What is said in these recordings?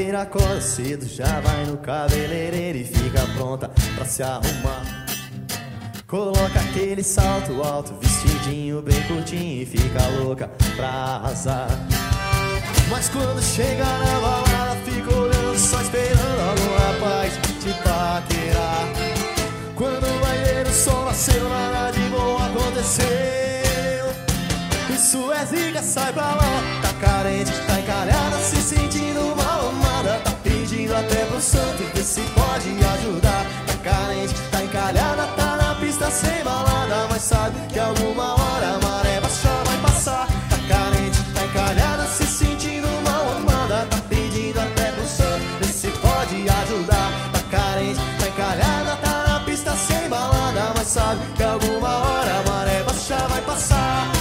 Segunda-feira acorda cedo, já vai no cabeleireiro e fica pronta pra se arrumar. Coloca aquele salto alto, vestidinho bem curtinho e fica louca pra arrasar. Mas quando chega na balada, fica olhando, só esperando algum rapaz te paquerar. Quando vai ver o sol nasceu, nada de bom aconteceu. Isso é zica, sai pra lá. Tá carente, tá encalhada, se sentindo mal amada. Tá pedindo até pro santo ver se pode ajudar. Tá carente, tá encalhada, tá na pista sem balada, mas sabe que alguma hora a maré baixa vai passar. Tá carente, tá encalhada, se sentindo mal amada. Tá pedindo até pro santo ver se pode ajudar. Tá carente, tá encalhada, tá na pista sem balada, mas sabe que alguma hora a maré baixa vai passar.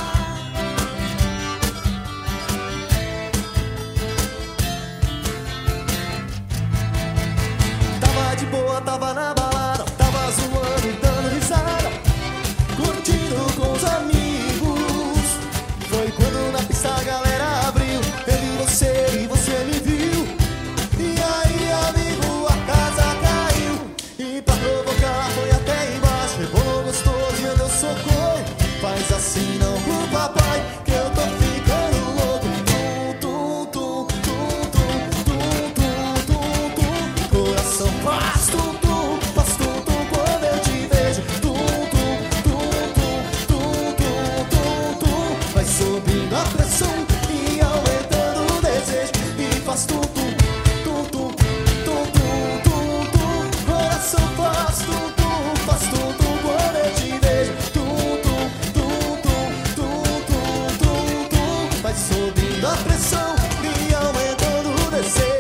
De boa, tava na balada, tava zoando e dando risada, curtindo com os amigos. Foi quando na pista a galera abriu, eu vi você e você me viu. E aí, amigo, a casa caiu. E pra provocar foi até embaixo, rebolou gostoso e eu deu socorro. Faz assim não com o papai, que eu tô ficando louco. Tum, tum, tum, tum, tum, tum, tum, tum, tum. Coração faz tum, tum, faz tum, tum quando eu te vejo. Tum, tum, tum, tum, tum, tum, tum, tum. Vai subindo a pressão e aumentando o desejo. E faz tum, tum, tum, tum, tum, tum, tum, tum. Coração faz tum, tum, faz tum, tum quando eu te vejo. Tum, tum, tum, tum, tum, tum, tum, tum. Vai subindo a pressão e aumentando o desejo.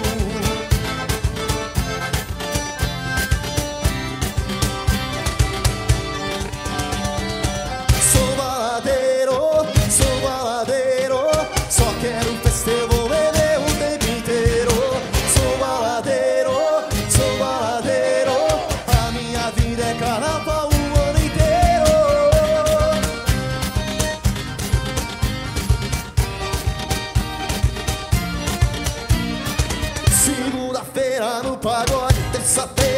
Sou baladeiro, só quero festa, eu vou beber o tempo inteiro. Sou baladeiro, a minha vida é carnaval o ano inteiro. Segunda-feira no pagode, terça-feira